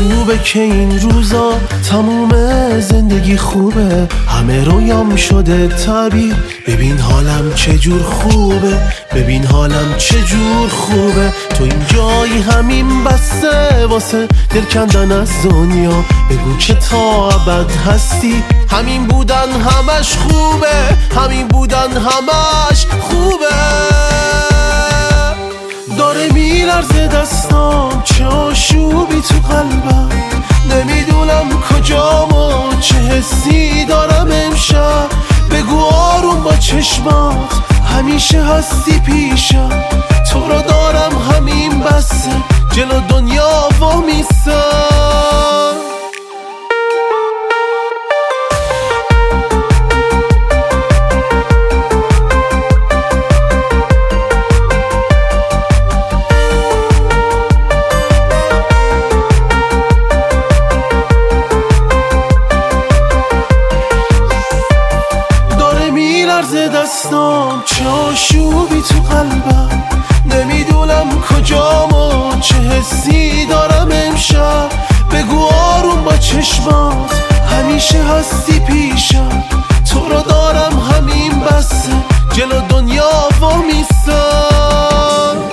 خوبه که این روزا تموم زندگی خوبه، همه رویام شده تعبیر. ببین حالم چجور خوبه، ببین حالم چجور خوبه. تو این جایی همین بسته واسه دل کندن از دنیا. بگو که تا ابد هستی، همین بودن همش خوبه، همین بودن همش خوبه. داره میلرزه دستام، چه آشوبی تو قلبم. نمیدونم کجام و چه حسی دارم امشب. بگو آروم با چشمات، همیشه هستی پیشم. تو رو دارم همین بسه، جلو دنیا وامیستم. دستام، چه آشوبی تو قلبم. نمیدونم کجام و چه حسی دارم امشب. بگو آروم با چشمات، همیشه هستی پیشم. تو رو دارم همین بسه، جلو دنیا وامیستم.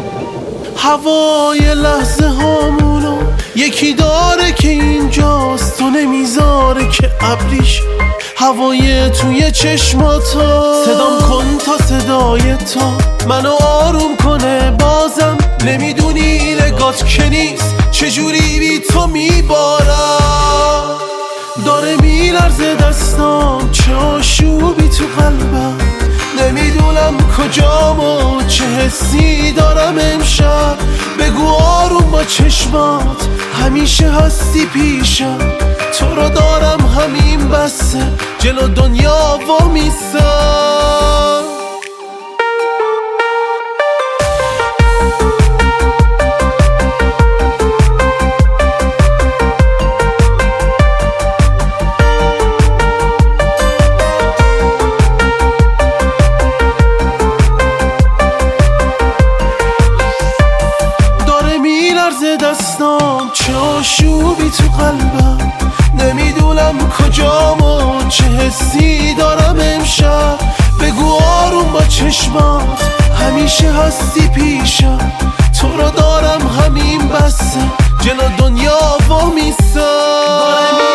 هوای لحظه هامونو یکی داره که اینجاست، تو نمیذاره که ابریش هوای توی چشماتا. صدام کن تا صدای تا منو آروم کنه بازم. نمیدونی نگات که نیست چجوری بی تو میبارم. داره میلرزه دستام، چه آشوبی تو قلبم. نمیدونم کجام و چه حسی دارم امشب. بگو آروم با چشمات، همیشه هستی پیشم. تو رو دارم همین بسه، جلو دنیا وامیستم. دستام، چه آشوبی تو قلبم. نمیدونم کجام و چه حسی دارم امشب. بگو آروم با چشمات، همیشه هستی پیشم. تو رو دارم همین بسه، جلو دنیا وامیستم.